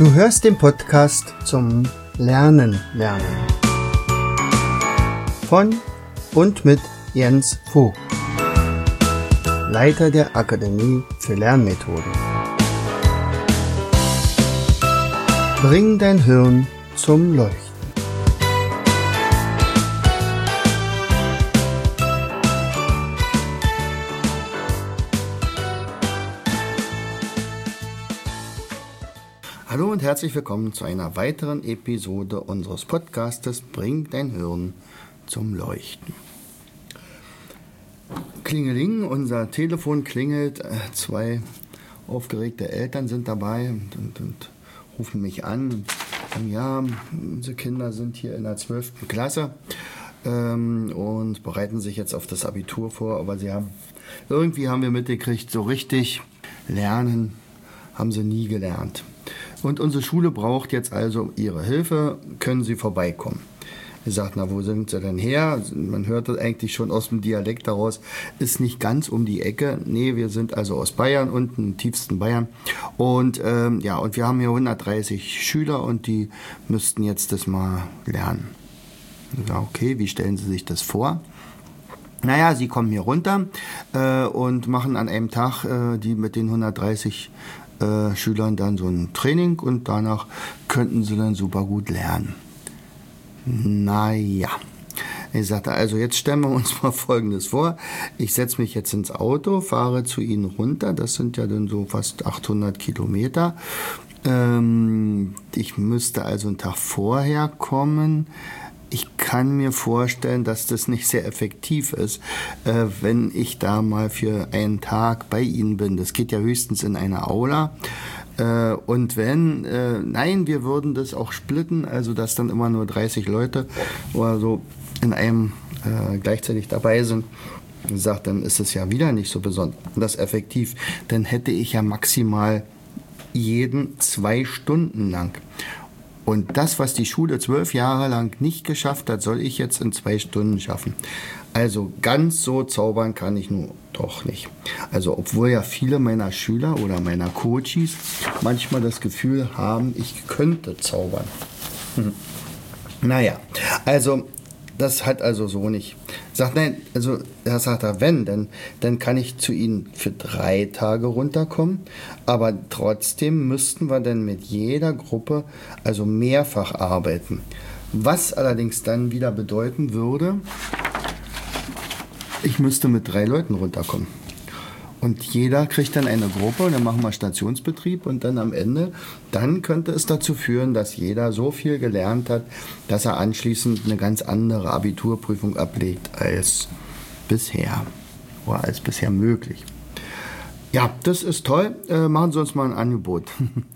Du hörst den Podcast zum Lernen. Von und mit Jens Vogt, Leiter der Akademie für Lernmethoden. Bring dein Hirn zum Leuchten. Hallo und herzlich willkommen zu einer weiteren Episode unseres Podcastes Bring dein Hirn zum Leuchten. Klingeling, unser Telefon klingelt, zwei aufgeregte Eltern sind dabei und rufen mich an und sagen, ja, unsere Kinder sind hier in der 12. Klasse und bereiten sich jetzt auf das Abitur vor, aber irgendwie haben wir mitgekriegt, so richtig lernen haben sie nie gelernt. Und unsere Schule braucht jetzt also Ihre Hilfe, können Sie vorbeikommen? Ich sagte, na, wo sind Sie denn her? Man hört das eigentlich schon aus dem Dialekt daraus, ist nicht ganz um die Ecke. Nee, wir sind also aus Bayern, unten im tiefsten Bayern. Und und wir haben hier 130 Schüler und die müssten jetzt das mal lernen. Ja, okay, wie stellen Sie sich das vor? Naja, Sie kommen hier runter und machen an einem Tag die mit den 130 Schülern dann so ein Training und danach könnten sie dann super gut lernen. Naja, ich sagte, also jetzt stellen wir uns mal Folgendes vor. Ich setze mich jetzt ins Auto, fahre zu Ihnen runter, das sind ja dann so fast 800 Kilometer. Ich müsste also einen Tag vorher kommen. Ich kann mir vorstellen, dass das nicht sehr effektiv ist, wenn ich da mal für einen Tag bei Ihnen bin. Das geht ja höchstens in einer Aula. Und nein, wir würden das auch splitten, also dass dann immer nur 30 Leute oder so in einem gleichzeitig dabei sind. Sagt, dann ist es ja wieder nicht so besonders effektiv. Dann hätte ich ja maximal jeden 2 Stunden lang. Und das, was die Schule 12 Jahre lang nicht geschafft hat, soll ich jetzt in 2 Stunden schaffen. Also ganz so zaubern kann ich nur doch nicht. Also obwohl ja viele meiner Schüler oder meiner Coaches manchmal das Gefühl haben, ich könnte zaubern. Naja, also das hat also so nicht. Sagt, nein, also er sagt, wenn, dann kann ich zu Ihnen für 3 Tage runterkommen, aber trotzdem müssten wir dann mit jeder Gruppe also mehrfach arbeiten. Was allerdings dann wieder bedeuten würde, ich müsste mit 3 Leuten runterkommen. Und jeder kriegt dann eine Gruppe und dann machen wir Stationsbetrieb und dann am Ende, dann könnte es dazu führen, dass jeder so viel gelernt hat, dass er anschließend eine ganz andere Abiturprüfung ablegt als bisher oder als bisher möglich. Ja, das ist toll. Machen Sie uns mal ein Angebot.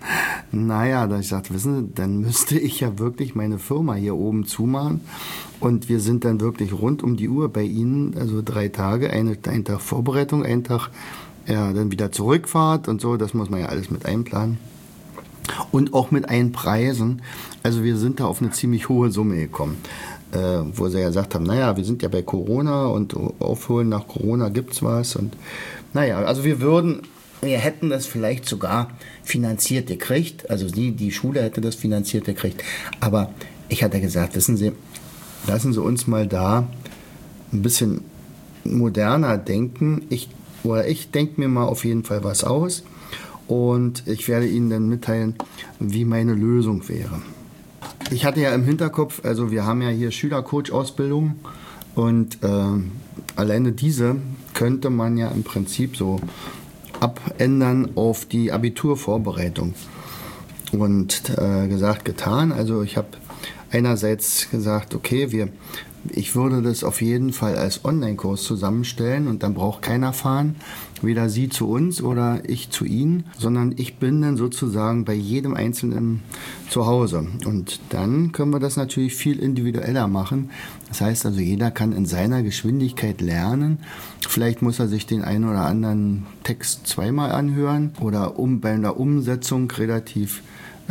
Naja, da ich sagte, wissen Sie, dann müsste ich ja wirklich meine Firma hier oben zumachen und wir sind dann wirklich rund um die Uhr bei Ihnen, also 3 Tage, ein Tag Vorbereitung, ein Tag dann wieder Zurückfahrt und so, das muss man ja alles mit einplanen. Und auch mit einpreisen. Also wir sind da auf eine ziemlich hohe Summe gekommen, wo sie ja gesagt haben, naja, wir sind ja bei Corona und aufholen nach Corona gibt's was und naja, also wir hätten das vielleicht sogar finanziert gekriegt, also die Schule hätte das finanziert gekriegt, aber ich hatte gesagt, wissen Sie, lassen Sie uns mal da ein bisschen moderner denken, ich denke mir mal auf jeden Fall was aus und ich werde Ihnen dann mitteilen, wie meine Lösung wäre. Ich hatte ja im Hinterkopf, also wir haben ja hier Schülercoach-Ausbildung und alleine diese könnte man ja im Prinzip so abändern auf die Abiturvorbereitung. Und gesagt, getan. Also ich habe einerseits gesagt, okay, ich würde das auf jeden Fall als Online-Kurs zusammenstellen und dann braucht keiner fahren, weder Sie zu uns oder ich zu Ihnen, sondern ich bin dann sozusagen bei jedem Einzelnen zu Hause. Und dann können wir das natürlich viel individueller machen. Das heißt also, jeder kann in seiner Geschwindigkeit lernen. Vielleicht muss er sich den einen oder anderen Text 2-mal anhören oder bei einer Umsetzung relativ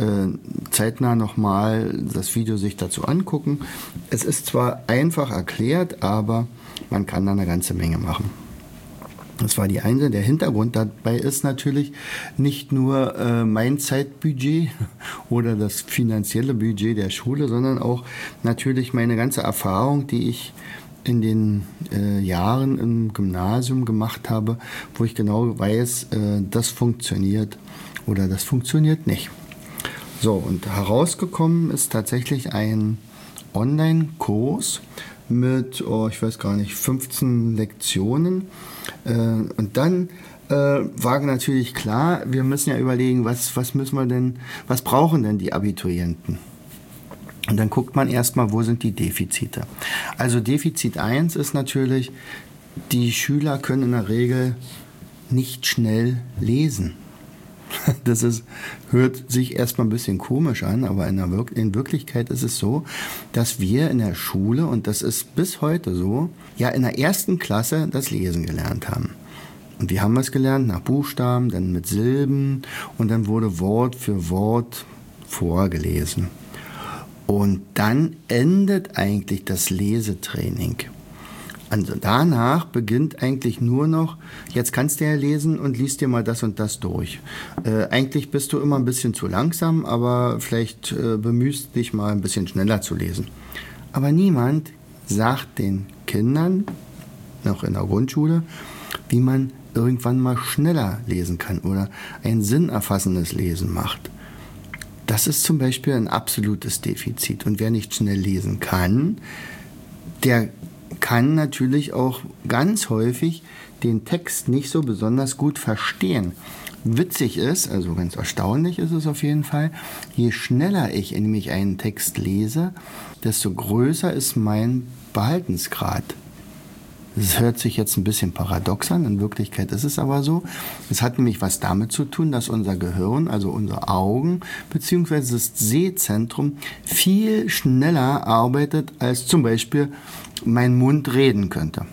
zeitnah nochmal das Video sich dazu angucken. Es ist zwar einfach erklärt, aber man kann da eine ganze Menge machen. Das war die eine. Der Hintergrund dabei ist natürlich nicht nur mein Zeitbudget oder das finanzielle Budget der Schule, sondern auch natürlich meine ganze Erfahrung, die ich in den Jahren im Gymnasium gemacht habe, wo ich genau weiß, das funktioniert oder das funktioniert nicht. So, und herausgekommen ist tatsächlich ein Online-Kurs mit, ich weiß gar nicht, 15 Lektionen. Und dann war natürlich klar, wir müssen ja überlegen, was brauchen denn die Abiturienten? Und dann guckt man erstmal, wo sind die Defizite. Also Defizit 1 ist natürlich, die Schüler können in der Regel nicht schnell lesen. Hört sich erstmal ein bisschen komisch an, aber in Wirklichkeit ist es so, dass wir in der Schule, und das ist bis heute so, ja in der 1. Klasse das Lesen gelernt haben. Und wie haben wir es gelernt? Nach Buchstaben, dann mit Silben und dann wurde Wort für Wort vorgelesen. Und dann endet eigentlich das Lesetraining. Also danach beginnt eigentlich nur noch, jetzt kannst du ja lesen und liest dir mal das und das durch. Eigentlich bist du immer ein bisschen zu langsam, aber vielleicht bemühst dich mal ein bisschen schneller zu lesen. Aber niemand sagt den Kindern, noch in der Grundschule, wie man irgendwann mal schneller lesen kann oder ein sinnerfassendes Lesen macht. Das ist zum Beispiel ein absolutes Defizit. Und wer nicht schnell lesen kann, der kann natürlich auch ganz häufig den Text nicht so besonders gut verstehen. Witzig ist, also ganz erstaunlich ist es auf jeden Fall, je schneller ich nämlich einen Text lese, desto größer ist mein Behaltensgrad. Das hört sich jetzt ein bisschen paradox an, in Wirklichkeit ist es aber so. Es hat nämlich was damit zu tun, dass unser Gehirn, also unsere Augen bzw. das Sehzentrum viel schneller arbeitet, als zum Beispiel mein Mund reden könnte.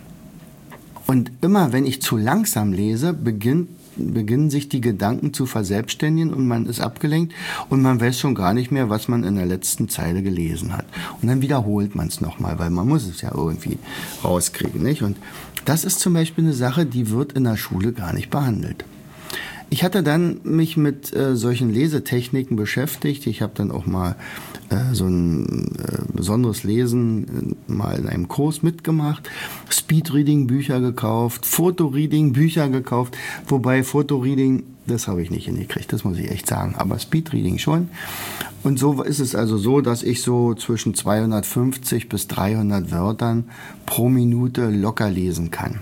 Und immer wenn ich zu langsam lese, beginnen sich die Gedanken zu verselbstständigen und man ist abgelenkt und man weiß schon gar nicht mehr, was man in der letzten Zeile gelesen hat. Und dann wiederholt man es nochmal, weil man muss es ja irgendwie rauskriegen, nicht? Und das ist zum Beispiel eine Sache, die wird in der Schule gar nicht behandelt. Ich hatte dann mich mit solchen Lesetechniken beschäftigt. Ich habe dann auch mal so ein besonderes Lesen mal in einem Kurs mitgemacht, Speedreading-Bücher gekauft, Fotoreading-Bücher gekauft, wobei Fotoreading, das habe ich nicht hingekriegt, das muss ich echt sagen, aber Speedreading schon. Und so ist es also so, dass ich so zwischen 250 bis 300 Wörtern pro Minute locker lesen kann.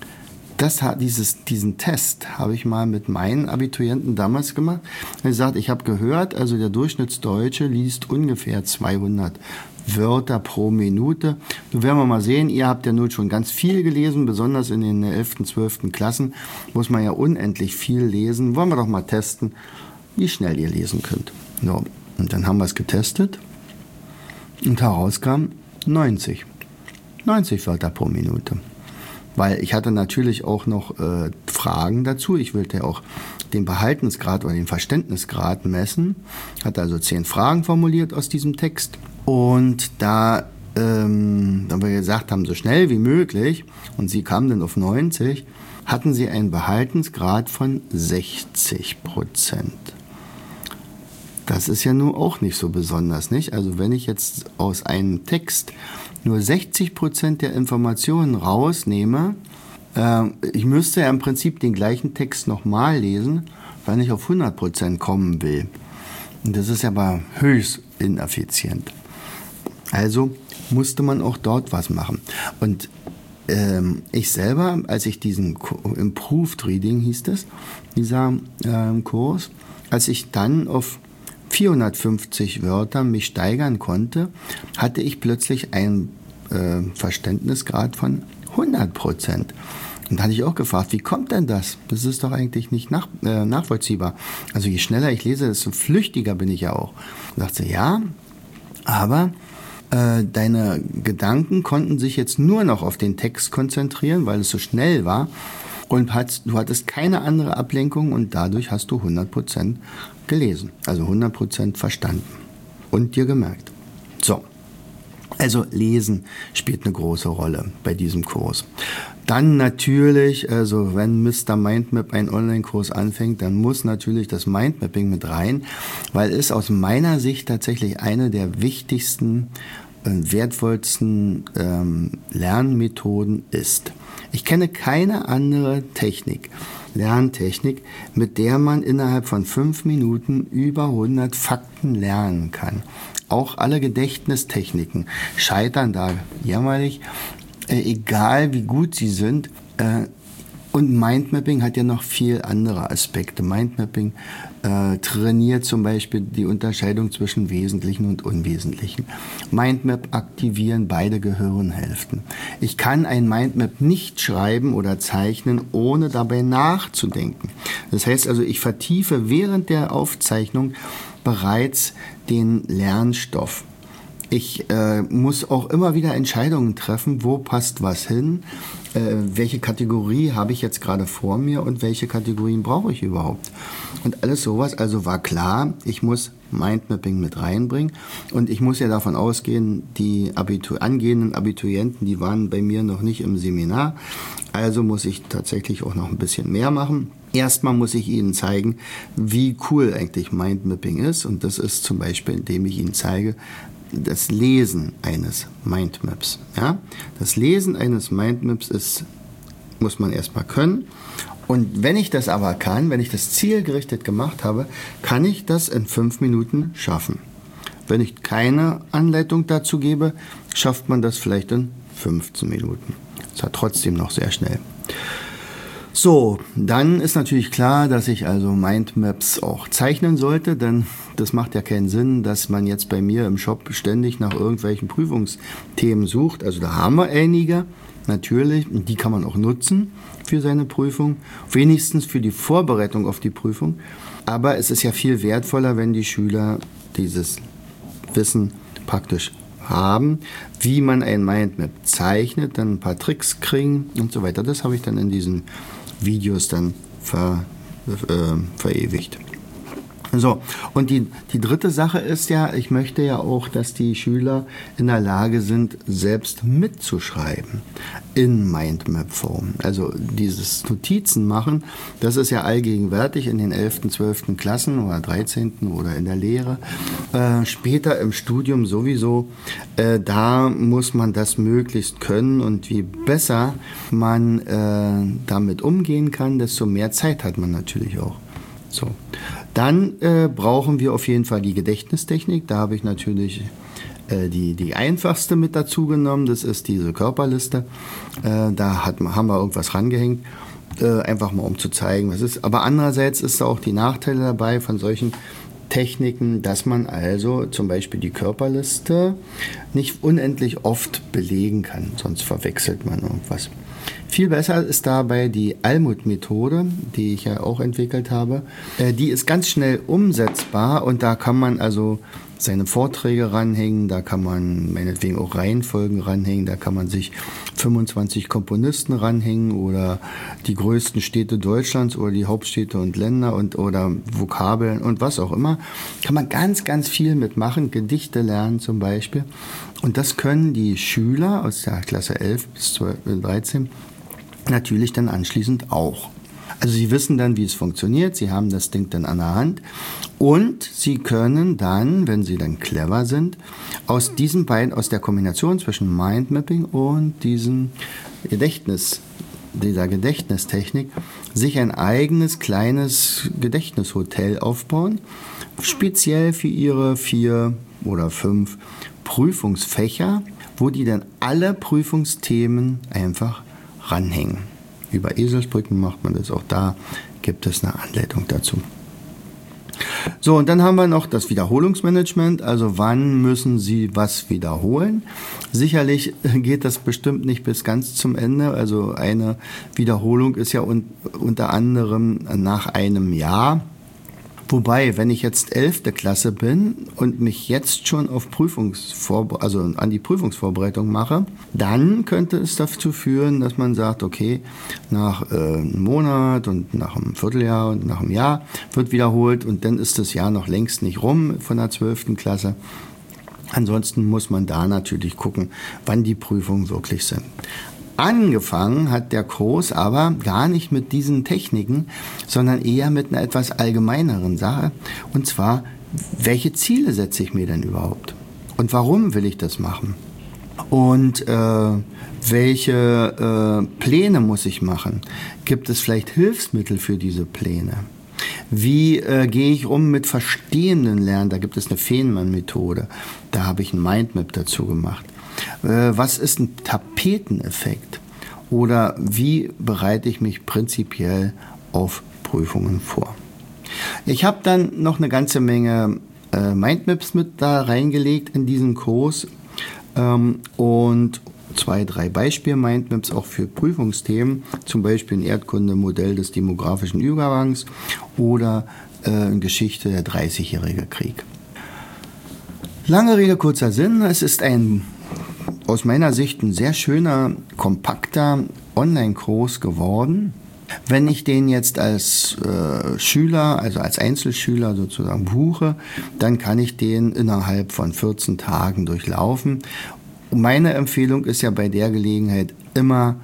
Diesen Test habe ich mal mit meinen Abiturienten damals gemacht. Er hat gesagt, ich habe gehört, also der Durchschnittsdeutsche liest ungefähr 200 Wörter pro Minute. Nun werden wir mal sehen, ihr habt ja nun schon ganz viel gelesen, besonders in den 11., 12. Klassen muss man ja unendlich viel lesen. Wollen wir doch mal testen, wie schnell ihr lesen könnt. So, und dann haben wir es getestet und herauskam 90 Wörter pro Minute. Weil ich hatte natürlich auch noch Fragen dazu. Ich wollte auch den Behaltensgrad oder den Verständnisgrad messen. Hatte also 10 Fragen formuliert aus diesem Text. Und da wir gesagt haben, so schnell wie möglich, und sie kamen dann auf 90, hatten sie einen Behaltensgrad von 60%. Das ist ja nun auch nicht so besonders, nicht? Also wenn ich jetzt aus einem Text nur 60% der Informationen rausnehme, ich müsste ja im Prinzip den gleichen Text nochmal lesen, wenn ich auf 100% kommen will. Und das ist ja aber höchst ineffizient. Also musste man auch dort was machen. Und ich selber, als ich diesen Improved Reading hieß es, dieser Kurs, als ich dann auf 450 Wörter mich steigern konnte, hatte ich plötzlich einen Verständnisgrad von 100%. Und da hatte ich auch gefragt, wie kommt denn das? Das ist doch eigentlich nicht nachvollziehbar. Also je schneller ich lese, desto flüchtiger bin ich ja auch. Und dachte, ja, aber deine Gedanken konnten sich jetzt nur noch auf den Text konzentrieren, weil es so schnell war. Und du hattest keine andere Ablenkung und dadurch hast du 100% gelesen, also 100% verstanden und dir gemerkt. So, also Lesen spielt eine große Rolle bei diesem Kurs. Dann natürlich, also wenn Mr. Mindmap einen Online-Kurs anfängt, dann muss natürlich das Mindmapping mit rein, weil es aus meiner Sicht tatsächlich eine der wichtigsten und wertvollsten Lernmethoden ist. Ich kenne keine andere Lerntechnik, mit der man innerhalb von 5 Minuten über 100 Fakten lernen kann. Auch alle Gedächtnistechniken scheitern da jämmerlich, egal wie gut sie sind. Und Mindmapping hat ja noch viel andere Aspekte. Mindmapping trainiert zum Beispiel die Unterscheidung zwischen Wesentlichen und Unwesentlichen. Mindmap aktivieren beide Gehirnhälften. Ich kann ein Mindmap nicht schreiben oder zeichnen, ohne dabei nachzudenken. Das heißt also, ich vertiefe während der Aufzeichnung bereits den Lernstoff. Ich muss auch immer wieder Entscheidungen treffen, wo passt was hin, welche Kategorie habe ich jetzt gerade vor mir und welche Kategorien brauche ich überhaupt. Und alles sowas, also war klar, ich muss Mindmapping mit reinbringen und ich muss ja davon ausgehen, die angehenden Abiturienten, die waren bei mir noch nicht im Seminar, also muss ich tatsächlich auch noch ein bisschen mehr machen. Erstmal muss ich Ihnen zeigen, wie cool eigentlich Mindmapping ist und das ist zum Beispiel, indem ich Ihnen zeige, das Lesen eines Mindmaps. Ja? Das Lesen eines Mindmaps muss man erstmal können. Und wenn ich das aber kann, wenn ich das zielgerichtet gemacht habe, kann ich das in 5 Minuten schaffen. Wenn ich keine Anleitung dazu gebe, schafft man das vielleicht in 15 Minuten. Das war trotzdem noch sehr schnell. So, dann ist natürlich klar, dass ich also Mindmaps auch zeichnen sollte, denn das macht ja keinen Sinn, dass man jetzt bei mir im Shop ständig nach irgendwelchen Prüfungsthemen sucht. Also da haben wir einige, natürlich, und die kann man auch nutzen für seine Prüfung, wenigstens für die Vorbereitung auf die Prüfung. Aber es ist ja viel wertvoller, wenn die Schüler dieses Wissen praktisch haben, wie man ein Mindmap zeichnet, dann ein paar Tricks kriegen und so weiter. Das habe ich dann in diesen Videos dann verewigt. So, und die dritte Sache ist ja, ich möchte ja auch, dass die Schüler in der Lage sind, selbst mitzuschreiben in Mindmap-Form. Also dieses Notizen machen, das ist ja allgegenwärtig in den 11., 12. Klassen oder 13. oder in der Lehre. Später im Studium sowieso, da muss man das möglichst können und je besser man damit umgehen kann, desto mehr Zeit hat man natürlich auch. So. Dann brauchen wir auf jeden Fall die Gedächtnistechnik. Da habe ich natürlich die einfachste mit dazu genommen. Das ist diese Körperliste. Da haben wir irgendwas rangehängt, einfach mal um zu zeigen, was ist. Aber andererseits ist da auch die Nachteile dabei von solchen Techniken, dass man also zum Beispiel die Körperliste nicht unendlich oft belegen kann, sonst verwechselt man irgendwas. Viel besser ist dabei die Almut-Methode, die ich ja auch entwickelt habe. Die ist ganz schnell umsetzbar und da kann man also seine Vorträge ranhängen, da kann man meinetwegen auch Reihenfolgen ranhängen, da kann man sich 25 Komponisten ranhängen oder die größten Städte Deutschlands oder die Hauptstädte und Länder oder Vokabeln und was auch immer. Kann man ganz, ganz viel mitmachen, Gedichte lernen zum Beispiel. Und das können die Schüler aus der Klasse 11 bis 13 natürlich dann anschließend auch. Also sie wissen dann, wie es funktioniert, sie haben das Ding dann an der Hand und sie können dann, wenn sie dann clever sind, aus der Kombination zwischen Mindmapping und dieser Gedächtnistechnik, sich ein eigenes kleines Gedächtnishotel aufbauen, speziell für ihre 4 oder 5 Prüfungsfächer, wo die dann alle Prüfungsthemen einfach ranhängen. Über Eselsbrücken macht man das, auch da gibt es eine Anleitung dazu. So, und dann haben wir noch das Wiederholungsmanagement, also wann müssen Sie was wiederholen. Sicherlich geht das bestimmt nicht bis ganz zum Ende, also eine Wiederholung ist ja unter anderem nach einem Jahr. Wobei, wenn ich jetzt 11. Klasse bin und mich jetzt schon auf an die Prüfungsvorbereitung mache, dann könnte es dazu führen, dass man sagt, okay, nach einem Monat und nach einem Vierteljahr und nach einem Jahr wird wiederholt und dann ist das Jahr noch längst nicht rum von der 12. Klasse. Ansonsten muss man da natürlich gucken, wann die Prüfungen wirklich sind. Angefangen hat der Kurs aber gar nicht mit diesen Techniken, sondern eher mit einer etwas allgemeineren Sache. Und zwar, welche Ziele setze ich mir denn überhaupt? Und warum will ich das machen? Und welche Pläne muss ich machen? Gibt es vielleicht Hilfsmittel für diese Pläne? Wie gehe ich um mit verstehenden Lernen? Da gibt es eine Feynman-Methode. Da habe ich ein Mindmap dazu gemacht. Was ist ein Tapeteneffekt? Oder wie bereite ich mich prinzipiell auf Prüfungen vor? Ich habe dann noch eine ganze Menge Mindmaps mit da reingelegt in diesen Kurs und 2, 3 Beispiel-Mindmaps auch für Prüfungsthemen, zum Beispiel ein Erdkunde-Modell des demografischen Übergangs oder in Geschichte der 30-jährige Krieg. Lange Rede, kurzer Sinn, es ist aus meiner Sicht ein sehr schöner, kompakter Online-Kurs geworden. Wenn ich den jetzt als Schüler, also als Einzelschüler sozusagen buche, dann kann ich den innerhalb von 14 Tagen durchlaufen. Meine Empfehlung ist ja bei der Gelegenheit immer,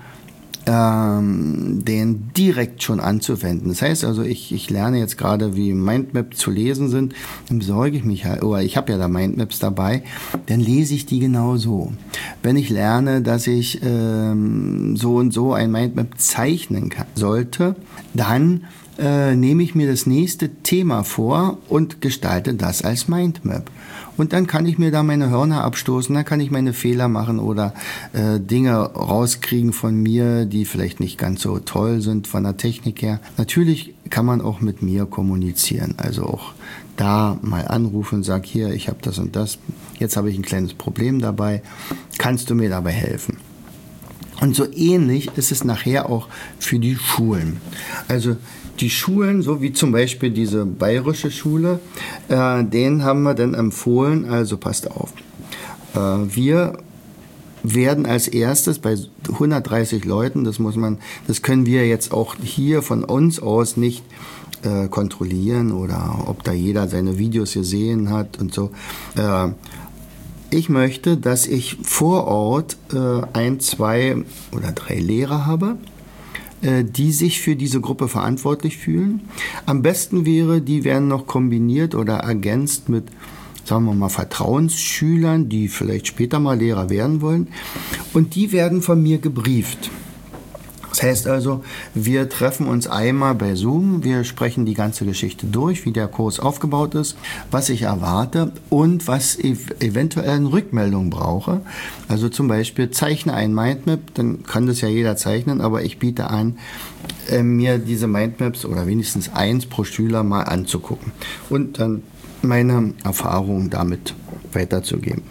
den direkt schon anzuwenden. Das heißt also, ich lerne jetzt gerade, wie Mindmaps zu lesen sind, dann besorge ich mich halt, oder ich habe ja da Mindmaps dabei, dann lese ich die genau so. Wenn ich lerne, dass ich so und so ein Mindmap zeichnen sollte, dann nehme ich mir das nächste Thema vor und gestalte das als Mindmap. Und dann kann ich mir da meine Hörner abstoßen, dann kann ich meine Fehler machen oder Dinge rauskriegen von mir, die vielleicht nicht ganz so toll sind von der Technik her. Natürlich kann man auch mit mir kommunizieren, also auch da mal anrufen und sagen, hier, ich habe das und das, jetzt habe ich ein kleines Problem dabei, kannst du mir dabei helfen? Und so ähnlich ist es nachher auch für die Schulen. Also die Schulen, so wie zum Beispiel diese bayerische Schule, denen haben wir dann empfohlen, also passt auf, wir werden als erstes bei 130 Leuten, das können wir jetzt auch hier von uns aus nicht kontrollieren oder ob da jeder seine Videos gesehen hat und so. Ich möchte, dass ich vor Ort 1, 2 oder 3 Lehrer habe, die sich für diese Gruppe verantwortlich fühlen. Am besten wäre, die werden noch kombiniert oder ergänzt mit, sagen wir mal, Vertrauensschülern, die vielleicht später mal Lehrer werden wollen. Und die werden von mir gebrieft. Das heißt also, wir treffen uns einmal bei Zoom, wir sprechen die ganze Geschichte durch, wie der Kurs aufgebaut ist, was ich erwarte und was eventuell eine Rückmeldung brauche. Also zum Beispiel zeichne ein Mindmap, dann kann das ja jeder zeichnen, aber ich biete an, mir diese Mindmaps oder wenigstens eins pro Schüler mal anzugucken und dann meine Erfahrungen damit weiterzugeben.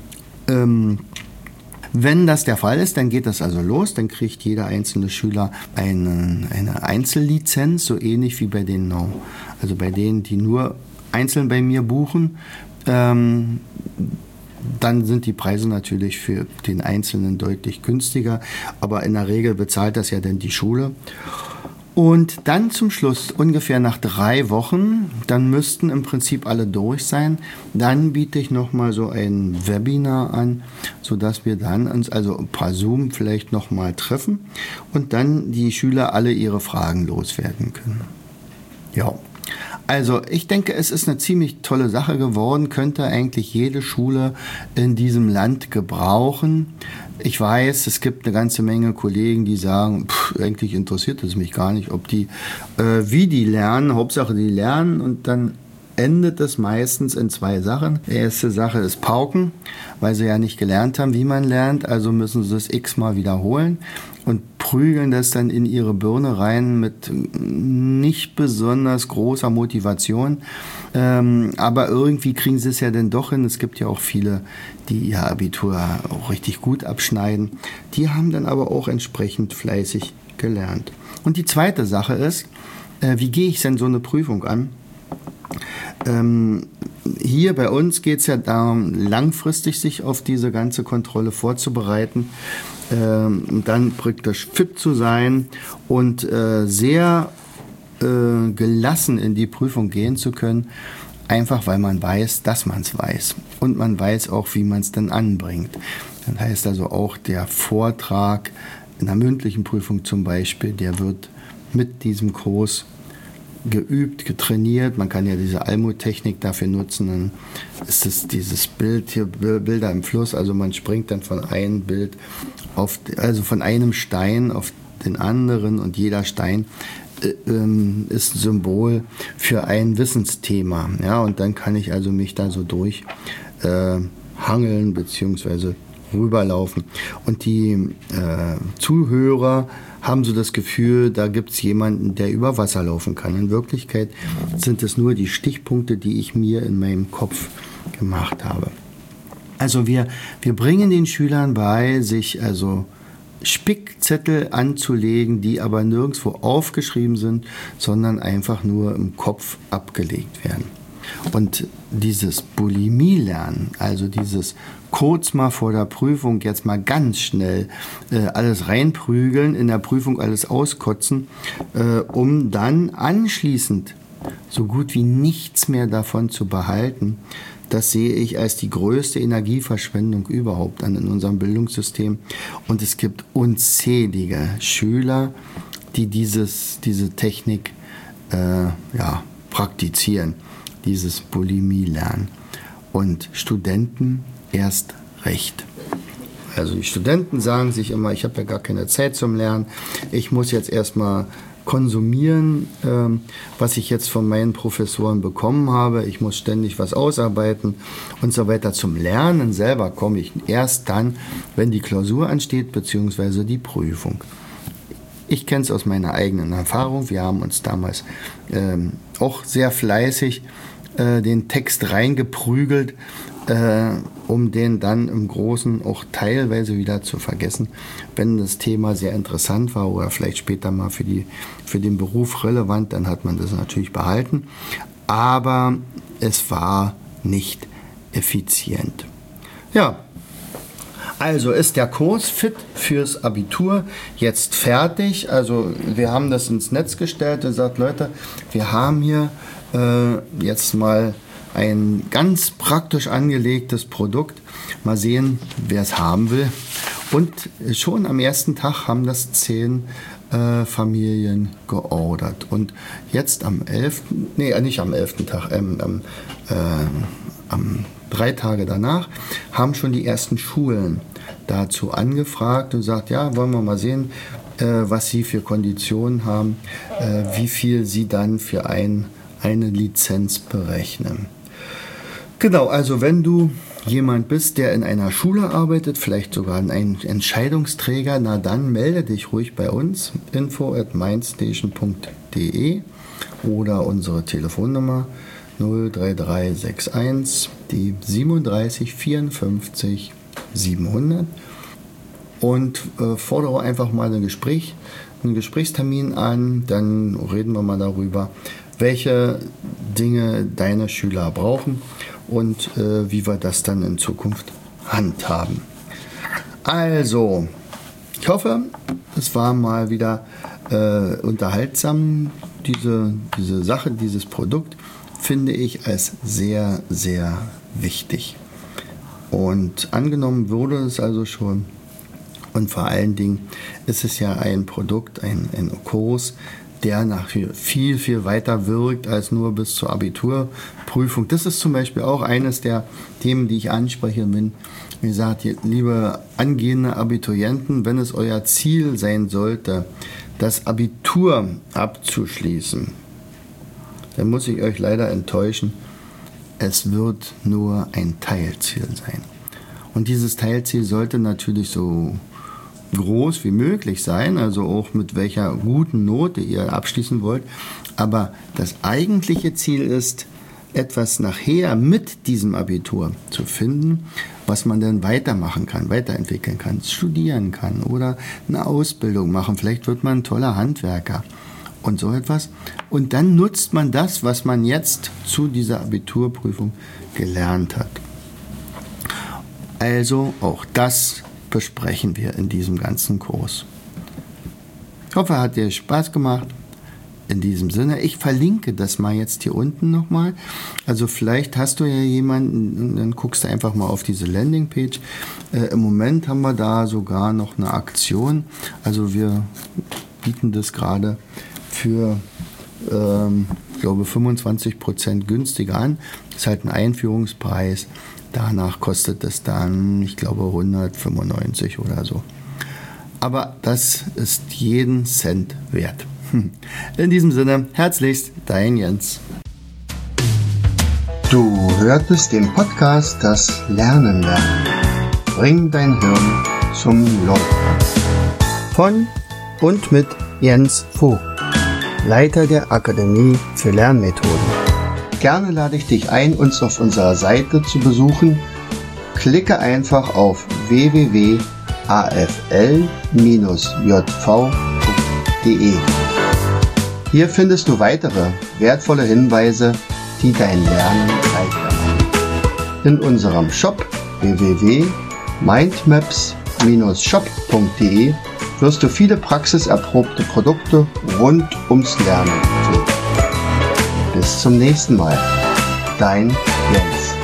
Wenn das der Fall ist, dann geht das also los, dann kriegt jeder einzelne Schüler eine Einzellizenz, so ähnlich wie bei denen, also bei denen, die nur einzeln bei mir buchen, dann sind die Preise natürlich für den Einzelnen deutlich günstiger, aber in der Regel bezahlt das ja dann die Schule. Und dann zum Schluss, ungefähr nach 3 Wochen, dann müssten im Prinzip alle durch sein. Dann biete ich nochmal so ein Webinar an, sodass wir dann uns also per Zoom vielleicht nochmal treffen und dann die Schüler alle ihre Fragen loswerden können. Ja, also ich denke, es ist eine ziemlich tolle Sache geworden, könnte eigentlich jede Schule in diesem Land gebrauchen. Ich weiß, es gibt eine ganze Menge Kollegen, die sagen, eigentlich interessiert es mich gar nicht, ob die, wie die lernen, Hauptsache die lernen und dann endet es meistens in 2 Sachen. Die erste Sache ist Pauken, weil sie ja nicht gelernt haben, wie man lernt, also müssen sie es x-mal wiederholen und prügeln das dann in ihre Birne rein mit nicht besonders großer Motivation. Aber irgendwie kriegen sie es ja dann doch hin. Es gibt ja auch viele, die ihr Abitur auch richtig gut abschneiden. Die haben dann aber auch entsprechend fleißig gelernt. Und die zweite Sache ist, wie gehe ich denn so eine Prüfung an? Hier bei uns geht es ja darum, langfristig sich auf diese ganze Kontrolle vorzubereiten, dann praktisch fit zu sein und sehr gelassen in die Prüfung gehen zu können, einfach weil man weiß, dass man es weiß und man weiß auch, wie man es dann anbringt. Das heißt also auch der Vortrag in der mündlichen Prüfung zum Beispiel, der wird mit diesem Kurs geübt, getrainiert. Man kann ja diese Almo-Technik dafür nutzen. Dann ist es dieses Bild hier, Bilder im Fluss. Also man springt dann von einem Bild also von einem Stein auf den anderen und jeder Stein ist ein Symbol für ein Wissensthema. Ja, und dann kann ich also mich da so durch hangeln bzw. rüberlaufen. Und die Zuhörer haben so das Gefühl, da gibt es jemanden, der über Wasser laufen kann. In Wirklichkeit sind es nur die Stichpunkte, die ich mir in meinem Kopf gemacht habe. Also wir bringen den Schülern bei, sich also Spickzettel anzulegen, die aber nirgendwo aufgeschrieben sind, sondern einfach nur im Kopf abgelegt werden. Und dieses Bulimie-Lernen, also dieses kurz mal vor der Prüfung jetzt mal ganz schnell alles reinprügeln, in der Prüfung alles auskotzen, um dann anschließend so gut wie nichts mehr davon zu behalten, das sehe ich als die größte Energieverschwendung überhaupt in unserem Bildungssystem. Und es gibt unzählige Schüler, die diese Technik praktizieren, dieses Bulimie-Lernen. Und Studenten erst recht. Also die Studenten sagen sich immer, ich habe ja gar keine Zeit zum Lernen, ich muss jetzt erstmal konsumieren, was ich jetzt von meinen Professoren bekommen habe, ich muss ständig was ausarbeiten und so weiter. Zum Lernen selber komme ich erst dann, wenn die Klausur ansteht, beziehungsweise die Prüfung. Ich kenne es aus meiner eigenen Erfahrung, wir haben uns damals auch sehr fleißig den Text reingeprügelt, um den dann im Großen auch teilweise wieder zu vergessen, wenn das Thema sehr interessant war oder vielleicht später mal für den Beruf relevant, dann hat man das natürlich behalten, aber es war nicht effizient. Ja, also ist der Kurs Fit fürs Abitur jetzt fertig. Also wir haben das ins Netz gestellt und gesagt, Leute, wir haben hier jetzt mal ein ganz praktisch angelegtes Produkt. Mal sehen, wer es haben will. Und schon am ersten Tag haben das 10 Familien geordert. Und jetzt am 11., nicht am 11. Tag, am 3 Tage danach haben schon die ersten Schulen dazu angefragt und sagt, ja, wollen wir mal sehen, was sie für Konditionen haben, wie viel sie dann für eine Lizenz berechnen. Genau, also wenn du jemand bist, der in einer Schule arbeitet, vielleicht sogar ein Entscheidungsträger, na dann melde dich ruhig bei uns, info@mindstation.de oder unsere Telefonnummer 03361 die 37 54 700 und fordere einfach mal einen Gesprächstermin an, dann reden wir mal darüber, welche Dinge deine Schüler brauchen und wie wir das dann in Zukunft handhaben. Also, ich hoffe, es war mal wieder unterhaltsam. Diese Sache, dieses Produkt finde ich als sehr, sehr wichtig. Und angenommen wurde es also schon. Und vor allen Dingen ist es ja ein Produkt, ein Kurs, der nachher viel, viel weiter wirkt als nur bis zur Abiturprüfung. Das ist zum Beispiel auch eines der Themen, die ich anspreche, wenn wie gesagt, liebe angehende Abiturienten, wenn es euer Ziel sein sollte, das Abitur abzuschließen, dann muss ich euch leider enttäuschen, es wird nur ein Teilziel sein. Und dieses Teilziel sollte natürlich so groß wie möglich sein, also auch mit welcher guten Note ihr abschließen wollt. Aber das eigentliche Ziel ist, etwas nachher mit diesem Abitur zu finden, was man dann weitermachen kann, weiterentwickeln kann, studieren kann oder eine Ausbildung machen. Vielleicht wird man ein toller Handwerker und so etwas. Und dann nutzt man das, was man jetzt zu dieser Abiturprüfung gelernt hat. Also auch das besprechen wir in diesem ganzen Kurs. Ich hoffe, hat dir Spaß gemacht. in diesem Sinne, ich verlinke das mal jetzt hier unten nochmal. Also vielleicht hast du ja jemanden, dann guckst du einfach mal auf diese Landingpage. Im Moment haben wir da sogar noch eine Aktion. Also wir bieten das gerade für, ich glaube, 25% günstiger an. Das ist halt ein Einführungspreis. Danach kostet es dann, ich glaube, 195 oder so. Aber das ist jeden Cent wert. In diesem Sinne, herzlichst, dein Jens. Du hörtest den Podcast Das Lernen lernen. Bring dein Hirn zum Laufen. Von und mit Jens Vogt, Leiter der Akademie für Lernmethoden. Gerne lade ich dich ein, uns auf unserer Seite zu besuchen. Klicke einfach auf www.afl-jv.de. Hier findest du weitere wertvolle Hinweise, die dein Lernen leichter machen. In unserem Shop www.mindmaps-shop.de wirst du viele praxiserprobte Produkte rund ums Lernen finden. Bis zum nächsten Mal. Dein Jens.